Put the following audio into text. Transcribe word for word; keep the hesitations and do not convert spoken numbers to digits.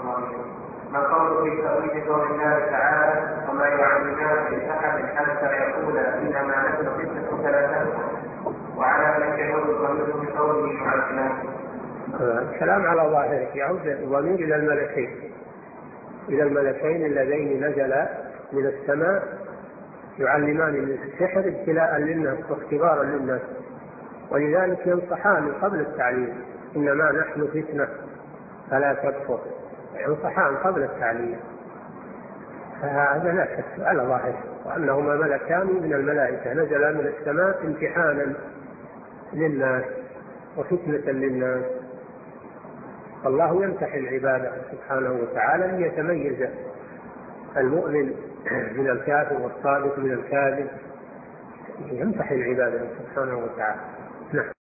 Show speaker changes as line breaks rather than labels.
ما قول في تأويل قول الله تعالى وما يعلمان من أحد حتى يقول إنما نحن فتنة فلا تكفر، وعلى ذلك يعود الضمير بقوله يعلمان.
الكلام على ظاهره يعود الضمير إلى الملكين إلى الملكين اللذين نزلا من السماء يعلمان من السحر ابتلاء للناس واختبارا للناس، ولذلك ينصحان قبل التعليم إنما نحن فتنة فلا تكفر، ينصحان قبل التعليم. فهذا لا شك على ظاهره، وأنهما ملكان من الملائكة نزلا من السماء امتحانا للناس وفتنة للناس. فالله يمتحن عباده سبحانه وتعالى ليتميز المؤمن من الكافر والصادق من الكاذب، يمتحن عباده سبحانه وتعالى. نعم.